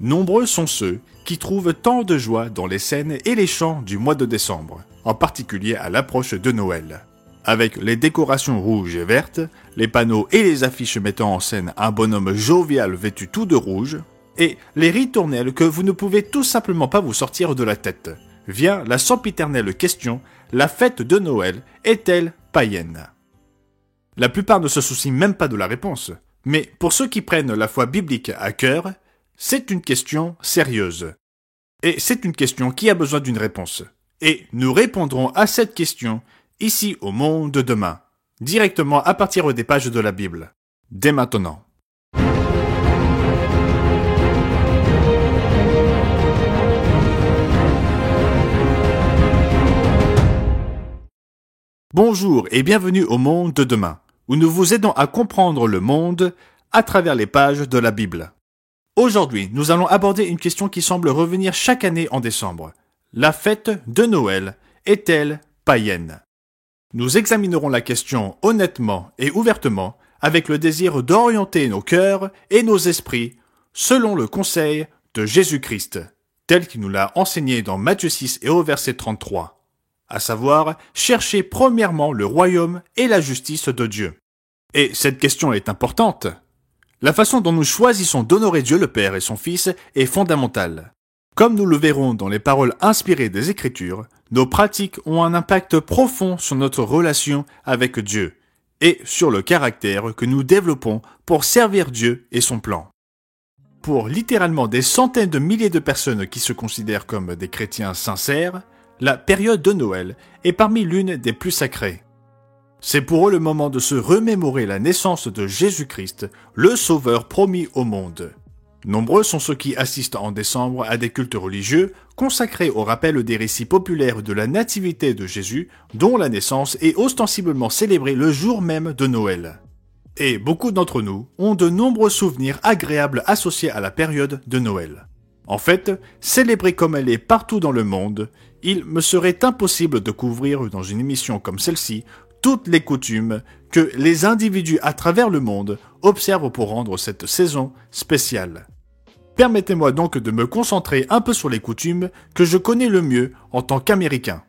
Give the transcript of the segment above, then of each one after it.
Nombreux sont ceux qui trouvent tant de joie dans les scènes et les chants du mois de décembre, en particulier à l'approche de Noël. Avec les décorations rouges et vertes, les panneaux et les affiches mettant en scène un bonhomme jovial vêtu tout de rouge, et les ritournelles que vous ne pouvez tout simplement pas vous sortir de la tête, vient la sempiternelle question, la fête de Noël est-elle païenne ? La plupart ne se soucient même pas de la réponse, mais pour ceux qui prennent la foi biblique à cœur, c'est une question sérieuse. Et c'est une question qui a besoin d'une réponse. Et nous répondrons à cette question ici au Monde de demain, directement à partir des pages de la Bible, dès maintenant. Bonjour et bienvenue au Monde de demain, où nous vous aidons à comprendre le monde à travers les pages de la Bible. Aujourd'hui, nous allons aborder une question qui semble revenir chaque année en décembre. La fête de Noël est-elle païenne ? Nous examinerons la question honnêtement et ouvertement, avec le désir d'orienter nos cœurs et nos esprits selon le conseil de Jésus-Christ, tel qu'il nous l'a enseigné dans Matthieu 6 et au verset 33, à savoir, chercher premièrement le royaume et la justice de Dieu. Et cette question est importante. La façon dont nous choisissons d'honorer Dieu le Père et son Fils est fondamentale. Comme nous le verrons dans les paroles inspirées des Écritures, nos pratiques ont un impact profond sur notre relation avec Dieu et sur le caractère que nous développons pour servir Dieu et son plan. Pour littéralement des centaines de milliers de personnes qui se considèrent comme des chrétiens sincères, la période de Noël est parmi l'une des plus sacrées. C'est pour eux le moment de se remémorer la naissance de Jésus-Christ, le Sauveur promis au monde. Nombreux sont ceux qui assistent en décembre à des cultes religieux consacrés au rappel des récits populaires de la nativité de Jésus, dont la naissance est ostensiblement célébrée le jour même de Noël. Et beaucoup d'entre nous ont de nombreux souvenirs agréables associés à la période de Noël. En fait, célébrée comme elle est partout dans le monde, il me serait impossible de couvrir dans une émission comme celle-ci toutes les coutumes que les individus à travers le monde observent pour rendre cette saison spéciale. Permettez-moi donc de me concentrer un peu sur les coutumes que je connais le mieux en tant qu'Américain.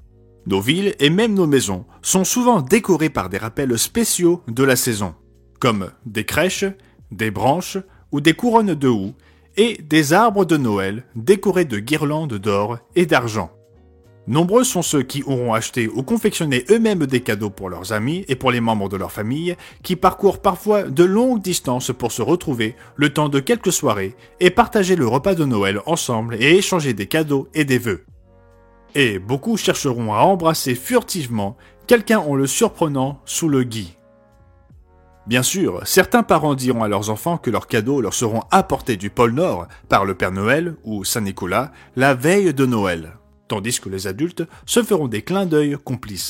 Nos villes et même nos maisons sont souvent décorées par des rappels spéciaux de la saison, comme des crèches, des branches ou des couronnes de houx et des arbres de Noël décorés de guirlandes d'or et d'argent. Nombreux sont ceux qui auront acheté ou confectionné eux-mêmes des cadeaux pour leurs amis et pour les membres de leur famille, qui parcourent parfois de longues distances pour se retrouver le temps de quelques soirées et partager le repas de Noël ensemble et échanger des cadeaux et des vœux. Et beaucoup chercheront à embrasser furtivement quelqu'un en le surprenant sous le gui. Bien sûr, certains parents diront à leurs enfants que leurs cadeaux leur seront apportés du pôle Nord par le Père Noël ou Saint-Nicolas la veille de Noël, tandis que les adultes se feront des clins d'œil complices.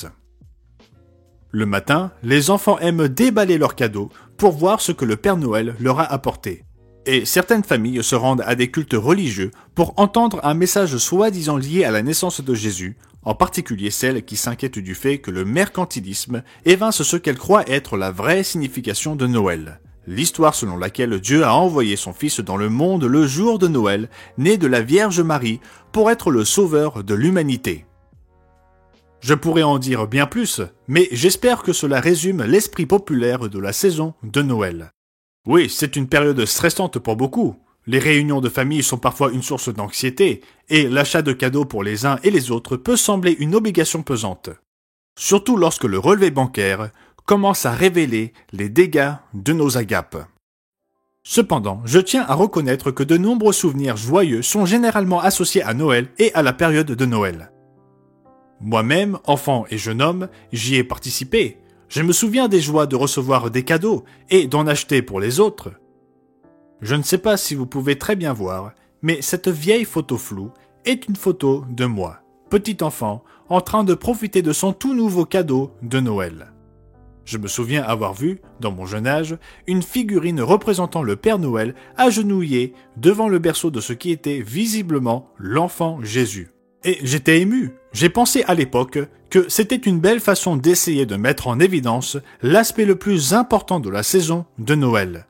Le matin, les enfants aiment déballer leurs cadeaux pour voir ce que le Père Noël leur a apporté. Et certaines familles se rendent à des cultes religieux pour entendre un message soi-disant lié à la naissance de Jésus, en particulier celles qui s'inquiètent du fait que le mercantilisme évince ce qu'elles croient être la vraie signification de Noël. L'histoire selon laquelle Dieu a envoyé son Fils dans le monde le jour de Noël, né de la Vierge Marie, pour être le sauveur de l'humanité. Je pourrais en dire bien plus, mais j'espère que cela résume l'esprit populaire de la saison de Noël. Oui, c'est une période stressante pour beaucoup. Les réunions de famille sont parfois une source d'anxiété, et l'achat de cadeaux pour les uns et les autres peut sembler une obligation pesante. Surtout lorsque le relevé bancaire commence à révéler les dégâts de nos agapes. Cependant, je tiens à reconnaître que de nombreux souvenirs joyeux sont généralement associés à Noël et à la période de Noël. Moi-même, enfant et jeune homme, j'y ai participé. Je me souviens des joies de recevoir des cadeaux et d'en acheter pour les autres. Je ne sais pas si vous pouvez très bien voir, mais cette vieille photo floue est une photo de moi, petit enfant, en train de profiter de son tout nouveau cadeau de Noël. Je me souviens avoir vu, dans mon jeune âge, une figurine représentant le Père Noël agenouillé devant le berceau de ce qui était visiblement l'enfant Jésus. Et j'étais ému. J'ai pensé à l'époque que c'était une belle façon d'essayer de mettre en évidence l'aspect le plus important de la saison de Noël.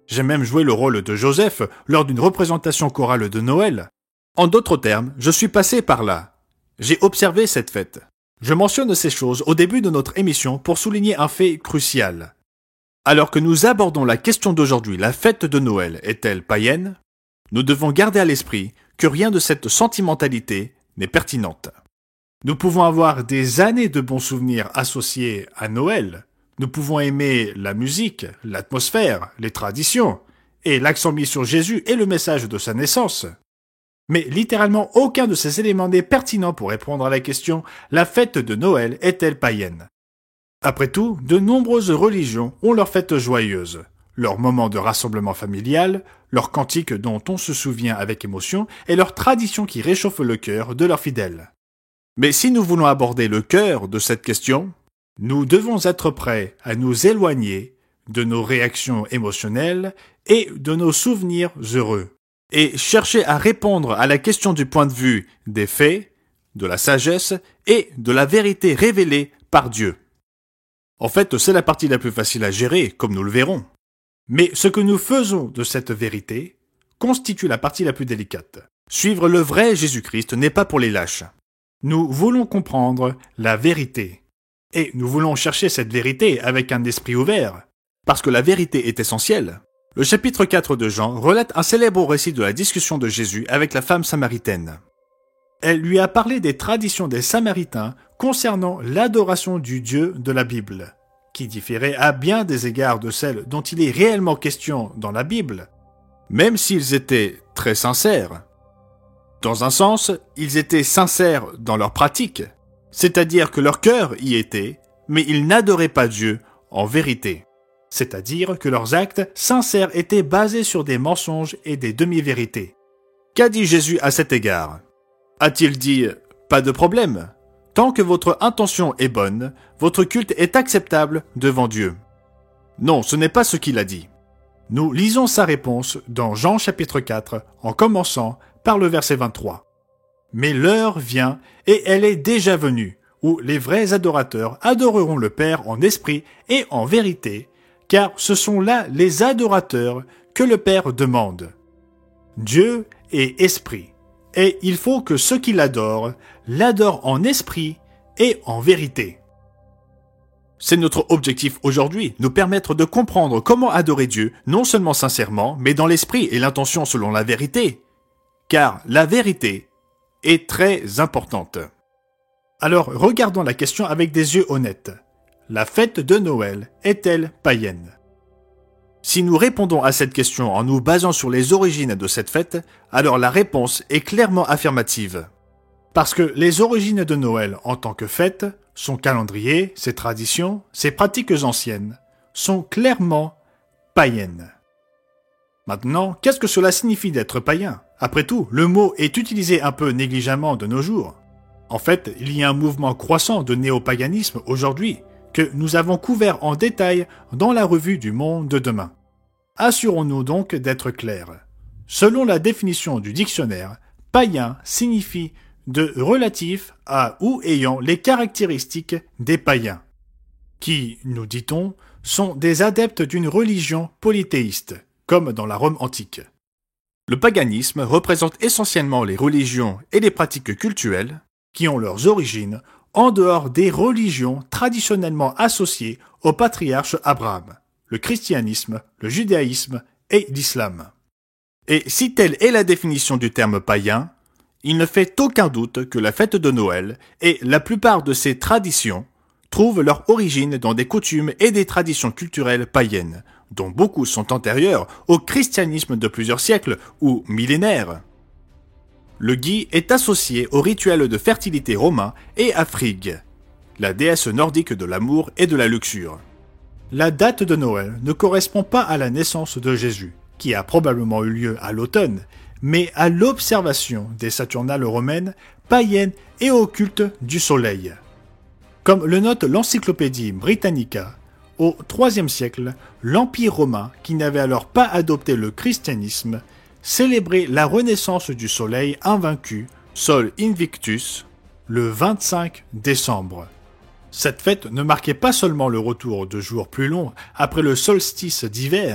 J'ai même joué le rôle de Joseph lors d'une représentation chorale de Noël. En d'autres termes, je suis passé par là. J'ai observé cette fête. Je mentionne ces choses au début de notre émission pour souligner un fait crucial. Alors que nous abordons la question d'aujourd'hui, la fête de Noël est-elle païenne? Nous devons garder à l'esprit que rien de cette sentimentalité n'est pertinente. Nous pouvons avoir des années de bons souvenirs associés à Noël. Nous pouvons aimer la musique, l'atmosphère, les traditions, et l'accent mis sur Jésus et le message de sa naissance. Mais littéralement aucun de ces éléments n'est pertinent pour répondre à la question « La fête de Noël est-elle païenne ?» Après tout, de nombreuses religions ont leurs fêtes joyeuses, leurs moments de rassemblement familial, leurs cantiques dont on se souvient avec émotion et leurs traditions qui réchauffent le cœur de leurs fidèles. Mais si nous voulons aborder le cœur de cette question, nous devons être prêts à nous éloigner de nos réactions émotionnelles et de nos souvenirs heureux, et chercher à répondre à la question du point de vue des faits, de la sagesse et de la vérité révélée par Dieu. En fait, c'est la partie la plus facile à gérer, comme nous le verrons. Mais ce que nous faisons de cette vérité constitue la partie la plus délicate. Suivre le vrai Jésus-Christ n'est pas pour les lâches. Nous voulons comprendre la vérité. Et nous voulons chercher cette vérité avec un esprit ouvert, parce que la vérité est essentielle. Le chapitre 4 de Jean relate un célèbre récit de la discussion de Jésus avec la femme samaritaine. Elle lui a parlé des traditions des Samaritains concernant l'adoration du Dieu de la Bible, qui différait à bien des égards de celle dont il est réellement question dans la Bible, même s'ils étaient très sincères. Dans un sens, ils étaient sincères dans leur pratique, c'est-à-dire que leur cœur y était, mais ils n'adoraient pas Dieu en vérité. C'est-à-dire que leurs actes sincères étaient basés sur des mensonges et des demi-vérités. Qu'a dit Jésus à cet égard? A-t-il dit « Pas de problème. Tant que votre intention est bonne, votre culte est acceptable devant Dieu. » Non, ce n'est pas ce qu'il a dit. Nous lisons sa réponse dans Jean chapitre 4, en commençant par le verset 23. « Mais l'heure vient, et elle est déjà venue, où les vrais adorateurs adoreront le Père en esprit et en vérité, car ce sont là les adorateurs que le Père demande. Dieu est esprit, et il faut que ceux qui l'adorent en esprit et en vérité. » C'est notre objectif aujourd'hui, nous permettre de comprendre comment adorer Dieu, non seulement sincèrement, mais dans l'esprit et l'intention selon la vérité. Car la vérité est très importante. Alors, regardons la question avec des yeux honnêtes. La fête de Noël est-elle païenne? Si nous répondons à cette question en nous basant sur les origines de cette fête, alors la réponse est clairement affirmative. Parce que les origines de Noël en tant que fête, son calendrier, ses traditions, ses pratiques anciennes, sont clairement païennes. Maintenant, qu'est-ce que cela signifie d'être païen? Après tout, le mot est utilisé un peu négligemment de nos jours. En fait, il y a un mouvement croissant de néopaganisme aujourd'hui, que nous avons couvert en détail dans la revue du Monde de demain. Assurons-nous donc d'être clairs. Selon la définition du dictionnaire, païen signifie de relatif à ou ayant les caractéristiques des païens, qui, nous dit-on, sont des adeptes d'une religion polythéiste, comme dans la Rome antique. Le paganisme représente essentiellement les religions et les pratiques cultuelles qui ont leurs origines en dehors des religions traditionnellement associées au patriarche Abraham, le christianisme, le judaïsme et l'islam. Et si telle est la définition du terme païen, il ne fait aucun doute que la fête de Noël et la plupart de ses traditions trouvent leur origine dans des coutumes et des traditions culturelles païennes, dont beaucoup sont antérieures au christianisme de plusieurs siècles ou millénaires. Le gui est associé au rituel de fertilité romain et à Frigg, la déesse nordique de l'amour et de la luxure. La date de Noël ne correspond pas à la naissance de Jésus, qui a probablement eu lieu à l'automne, mais à l'observation des Saturnales romaines, païennes et au culte du soleil. Comme le note l'Encyclopédie Britannica, au IIIe siècle, l'Empire romain, qui n'avait alors pas adopté le christianisme, célébrait la renaissance du soleil invaincu, Sol Invictus, le 25 décembre. Cette fête ne marquait pas seulement le retour de jours plus longs après le solstice d'hiver,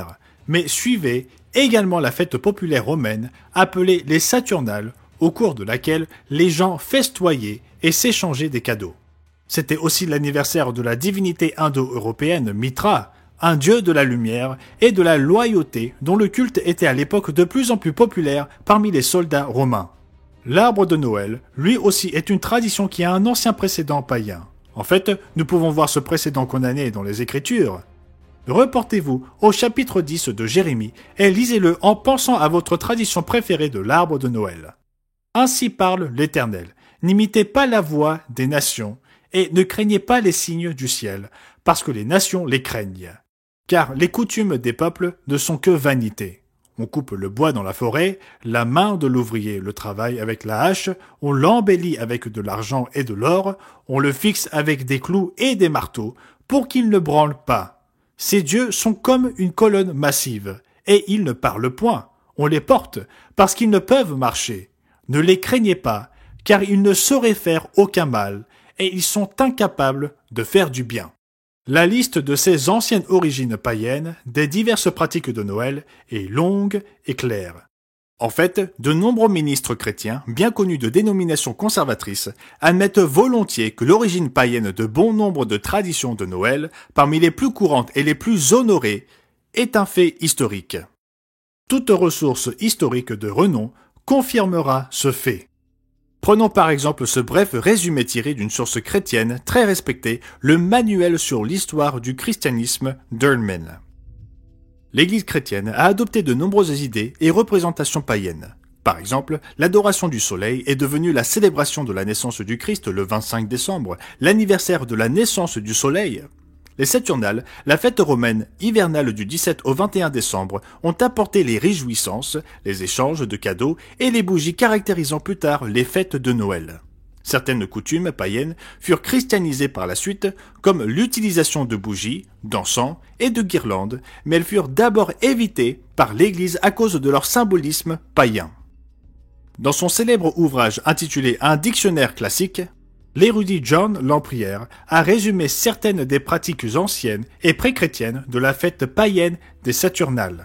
mais suivait également la fête populaire romaine appelée les Saturnales, au cours de laquelle les gens festoyaient et s'échangeaient des cadeaux. C'était aussi l'anniversaire de la divinité indo-européenne Mitra, un dieu de la lumière et de la loyauté dont le culte était à l'époque de plus en plus populaire parmi les soldats romains. L'arbre de Noël, lui aussi, est une tradition qui a un ancien précédent païen. En fait, nous pouvons voir ce précédent condamné dans les Écritures. Reportez-vous au chapitre 10 de Jérémie et lisez-le en pensant à votre tradition préférée de l'arbre de Noël. Ainsi parle l'Éternel. N'imitez pas la voix des nations et ne craignez pas les signes du ciel, parce que les nations les craignent. Car les coutumes des peuples ne sont que vanité. On coupe le bois dans la forêt, la main de l'ouvrier le travaille avec la hache, on l'embellit avec de l'argent et de l'or, on le fixe avec des clous et des marteaux, pour qu'il ne branle pas. Ces dieux sont comme une colonne massive, et ils ne parlent point. On les porte, parce qu'ils ne peuvent marcher. Ne les craignez pas, car ils ne sauraient faire aucun mal, et ils sont incapables de faire du bien. La liste de ces anciennes origines païennes, des diverses pratiques de Noël, est longue et claire. En fait, de nombreux ministres chrétiens, bien connus de dénominations conservatrices, admettent volontiers que l'origine païenne de bon nombre de traditions de Noël, parmi les plus courantes et les plus honorées, est un fait historique. Toute ressource historique de renom confirmera ce fait. Prenons par exemple ce bref résumé tiré d'une source chrétienne très respectée, le Manuel sur l'histoire du christianisme d'Ehrman. L'Église chrétienne a adopté de nombreuses idées et représentations païennes. Par exemple, l'adoration du soleil est devenue la célébration de la naissance du Christ le 25 décembre, l'anniversaire de la naissance du soleil. Les Saturnales, la fête romaine hivernale du 17 au 21 décembre, ont apporté les réjouissances, les échanges de cadeaux et les bougies caractérisant plus tard les fêtes de Noël. Certaines coutumes païennes furent christianisées par la suite, comme l'utilisation de bougies, d'encens et de guirlandes, mais elles furent d'abord évitées par l'Église à cause de leur symbolisme païen. Dans son célèbre ouvrage intitulé Un dictionnaire classique, l'érudit John Lamprière a résumé certaines des pratiques anciennes et pré-chrétiennes de la fête païenne des Saturnales.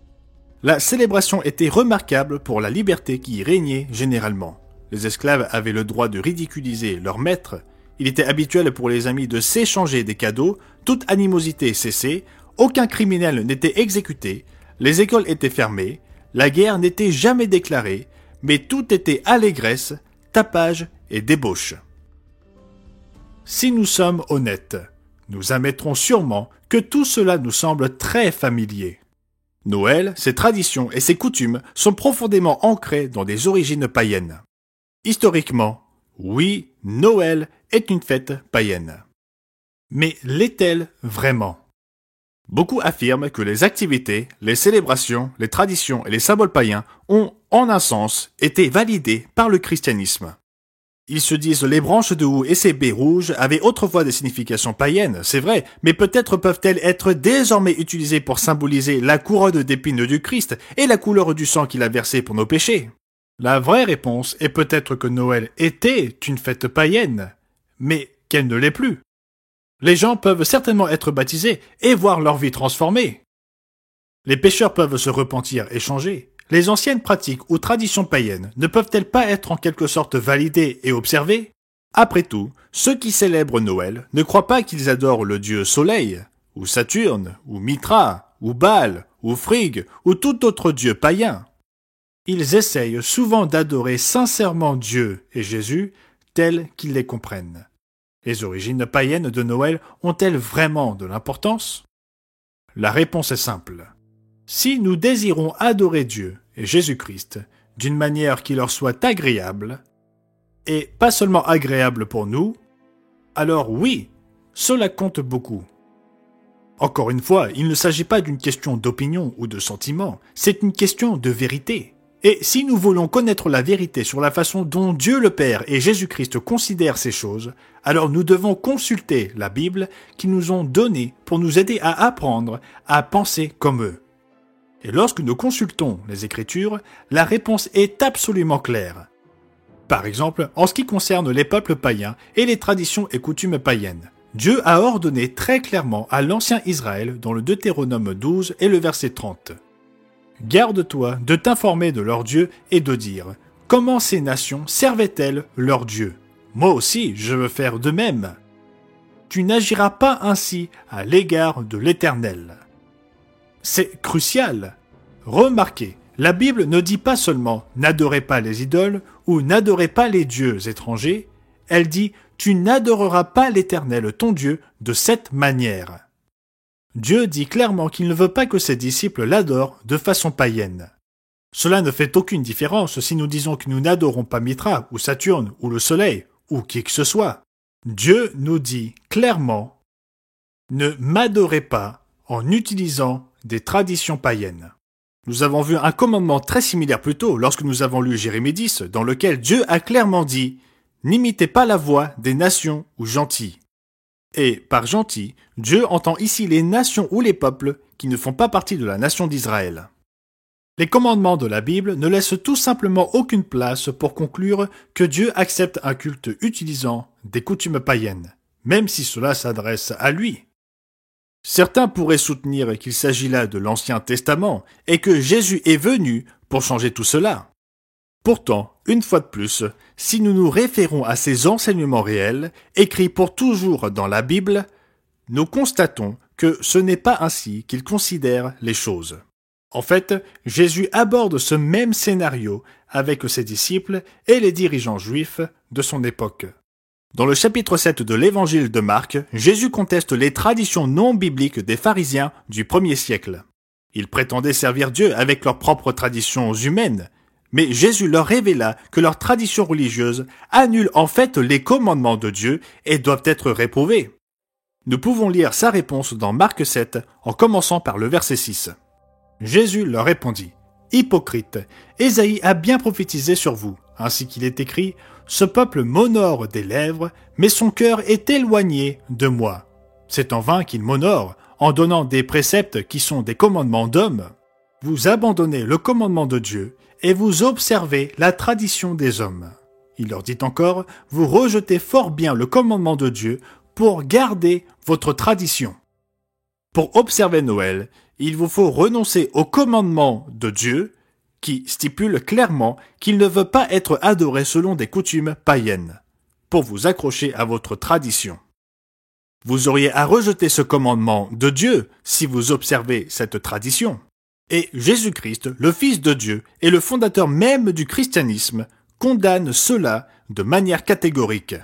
La célébration était remarquable pour la liberté qui y régnait généralement. Les esclaves avaient le droit de ridiculiser leur maître, il était habituel pour les amis de s'échanger des cadeaux, toute animosité cessait, aucun criminel n'était exécuté, les écoles étaient fermées, la guerre n'était jamais déclarée, mais tout était allégresse, tapage et débauche. Si nous sommes honnêtes, nous admettrons sûrement que tout cela nous semble très familier. Noël, ses traditions et ses coutumes sont profondément ancrés dans des origines païennes. Historiquement, oui, Noël est une fête païenne. Mais l'est-elle vraiment ? Beaucoup affirment que les activités, les célébrations, les traditions et les symboles païens ont, en un sens, été validés par le christianisme. Ils se disent les branches de houx et ces baies rouges avaient autrefois des significations païennes, c'est vrai, mais peut-être peuvent-elles être désormais utilisées pour symboliser la couronne d'épines du Christ et la couleur du sang qu'il a versé pour nos péchés. La vraie réponse est peut-être que Noël était une fête païenne, mais qu'elle ne l'est plus. Les gens peuvent certainement être baptisés et voir leur vie transformée. Les pécheurs peuvent se repentir et changer. Les anciennes pratiques ou traditions païennes ne peuvent-elles pas être en quelque sorte validées et observées ? Après tout, ceux qui célèbrent Noël ne croient pas qu'ils adorent le dieu Soleil, ou Saturne, ou Mitra, ou Baal, ou Frigg, ou tout autre dieu païen. Ils essayent souvent d'adorer sincèrement Dieu et Jésus tels qu'ils les comprennent. Les origines païennes de Noël ont-elles vraiment de l'importance ? La réponse est simple. Si nous désirons adorer Dieu et Jésus-Christ d'une manière qui leur soit agréable, et pas seulement agréable pour nous, alors oui, cela compte beaucoup. Encore une fois, il ne s'agit pas d'une question d'opinion ou de sentiment, c'est une question de vérité. Et si nous voulons connaître la vérité sur la façon dont Dieu le Père et Jésus-Christ considèrent ces choses, alors nous devons consulter la Bible qu'ils nous ont donnée pour nous aider à apprendre à penser comme eux. Et lorsque nous consultons les Écritures, la réponse est absolument claire. Par exemple, en ce qui concerne les peuples païens et les traditions et coutumes païennes, Dieu a ordonné très clairement à l'ancien Israël dans le Deutéronome 12 et le verset 30. Garde-toi de t'informer de leur Dieu et de dire « Comment ces nations servaient-elles leur Dieu ? Moi aussi, je veux faire de même. » Tu n'agiras pas ainsi à l'égard de l'Éternel. C'est crucial. Remarquez, la Bible ne dit pas seulement « n'adorez pas les idoles » ou « n'adorez pas les dieux étrangers », elle dit « tu n'adoreras pas l'Éternel ton Dieu de cette manière ». Dieu dit clairement qu'il ne veut pas que ses disciples l'adorent de façon païenne. Cela ne fait aucune différence si nous disons que nous n'adorons pas Mithra ou Saturne ou le soleil ou qui que ce soit. Dieu nous dit clairement « ne m'adorez pas en utilisant des traditions païennes ». Nous avons vu un commandement très similaire plus tôt lorsque nous avons lu Jérémie 10 dans lequel Dieu a clairement dit « N'imitez pas la voix des nations ou gentils ». Et par gentils, Dieu entend ici les nations ou les peuples qui ne font pas partie de la nation d'Israël. Les commandements de la Bible ne laissent tout simplement aucune place pour conclure que Dieu accepte un culte utilisant des coutumes païennes, même si cela s'adresse à lui. Certains pourraient soutenir qu'il s'agit là de l'Ancien Testament et que Jésus est venu pour changer tout cela. Pourtant, une fois de plus, si nous nous référons à ces enseignements réels, écrits pour toujours dans la Bible, nous constatons que ce n'est pas ainsi qu'il considère les choses. En fait, Jésus aborde ce même scénario avec ses disciples et les dirigeants juifs de son époque. Dans le chapitre 7 de l'évangile de Marc, Jésus conteste les traditions non bibliques des pharisiens du 1er siècle. Ils prétendaient servir Dieu avec leurs propres traditions humaines, mais Jésus leur révéla que leurs traditions religieuses annulent en fait les commandements de Dieu et doivent être réprouvées. Nous pouvons lire sa réponse dans Marc 7 en commençant par le verset 6. Jésus leur répondit « Hypocrite, Ésaïe a bien prophétisé sur vous, ainsi qu'il est écrit « Ce peuple m'honore des lèvres, mais son cœur est éloigné de moi. C'est en vain qu'il m'honore, en donnant des préceptes qui sont des commandements d'hommes. Vous abandonnez le commandement de Dieu, et vous observez la tradition des hommes. » Il leur dit encore « Vous rejetez fort bien le commandement de Dieu pour garder votre tradition. » Pour observer Noël, il vous faut renoncer au commandement de Dieu qui stipule clairement qu'il ne veut pas être adoré selon des coutumes païennes, pour vous accrocher à votre tradition. Vous auriez à rejeter ce commandement de Dieu si vous observez cette tradition. Et Jésus-Christ, le Fils de Dieu et le fondateur même du christianisme, condamne cela de manière catégorique.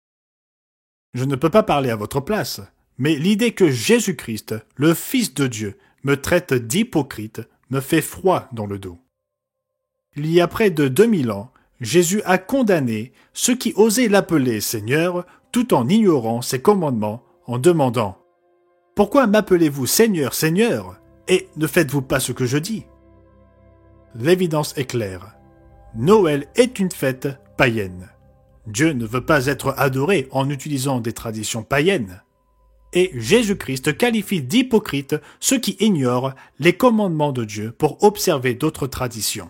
Je ne peux pas parler à votre place, mais l'idée que Jésus-Christ, le Fils de Dieu, me traite d'hypocrite me fait froid dans le dos. Il y a près de 2000 ans, Jésus a condamné ceux qui osaient l'appeler Seigneur tout en ignorant ses commandements, en demandant « Pourquoi m'appelez-vous Seigneur, Seigneur, et ne faites-vous pas ce que je dis ?» L'évidence est claire. Noël est une fête païenne. Dieu ne veut pas être adoré en utilisant des traditions païennes. Et Jésus-Christ qualifie d'hypocrites ceux qui ignorent les commandements de Dieu pour observer d'autres traditions.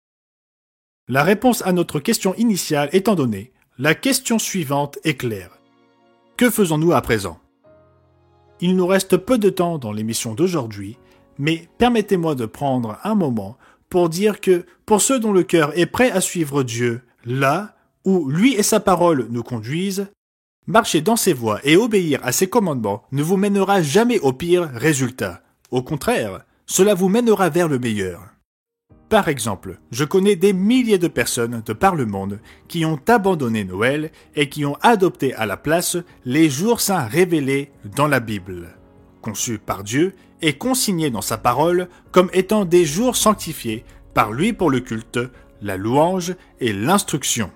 La réponse à notre question initiale étant donnée, la question suivante est claire. Que faisons-nous à présent ? Il nous reste peu de temps dans l'émission d'aujourd'hui, mais permettez-moi de prendre un moment pour dire que pour ceux dont le cœur est prêt à suivre Dieu là où lui et sa parole nous conduisent, marcher dans ses voies et obéir à ses commandements ne vous mènera jamais au pire résultat. Au contraire, cela vous mènera vers le meilleur. Par exemple, je connais des milliers de personnes de par le monde qui ont abandonné Noël et qui ont adopté à la place les jours saints révélés dans la Bible, conçus par Dieu et consignés dans sa parole comme étant des jours sanctifiés par lui pour le culte, la louange et l'instruction.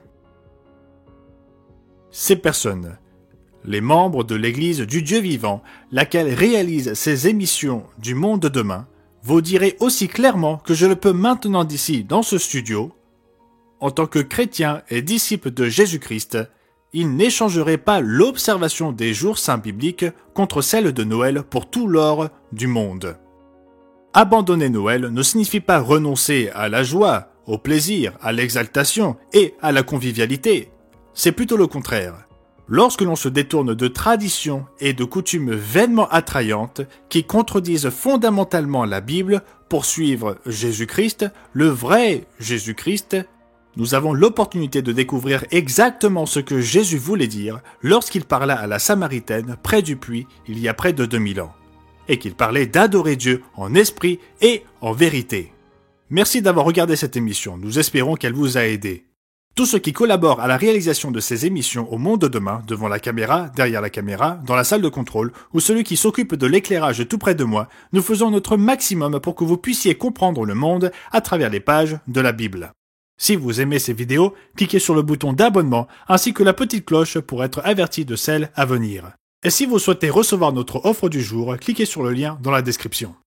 Ces personnes, les membres de l'Église du Dieu vivant, laquelle réalise ces émissions du monde de demain, vous direz aussi clairement que je le peux maintenant d'ici dans ce studio, en tant que chrétien et disciple de Jésus-Christ, il n'échangerait pas l'observation des jours saints bibliques contre celle de Noël pour tout l'or du monde. Abandonner Noël ne signifie pas renoncer à la joie, au plaisir, à l'exaltation et à la convivialité. C'est plutôt le contraire. Lorsque l'on se détourne de traditions et de coutumes vainement attrayantes qui contredisent fondamentalement la Bible pour suivre Jésus-Christ, le vrai Jésus-Christ, nous avons l'opportunité de découvrir exactement ce que Jésus voulait dire lorsqu'il parla à la Samaritaine près du puits il y a près de 2000 ans, et qu'il parlait d'adorer Dieu en esprit et en vérité. Merci d'avoir regardé cette émission, nous espérons qu'elle vous a aidé. Tous ceux qui collaborent à la réalisation de ces émissions au monde de demain, devant la caméra, derrière la caméra, dans la salle de contrôle, ou celui qui s'occupe de l'éclairage tout près de moi, nous faisons notre maximum pour que vous puissiez comprendre le monde à travers les pages de la Bible. Si vous aimez ces vidéos, cliquez sur le bouton d'abonnement ainsi que la petite cloche pour être averti de celles à venir. Et si vous souhaitez recevoir notre offre du jour, cliquez sur le lien dans la description.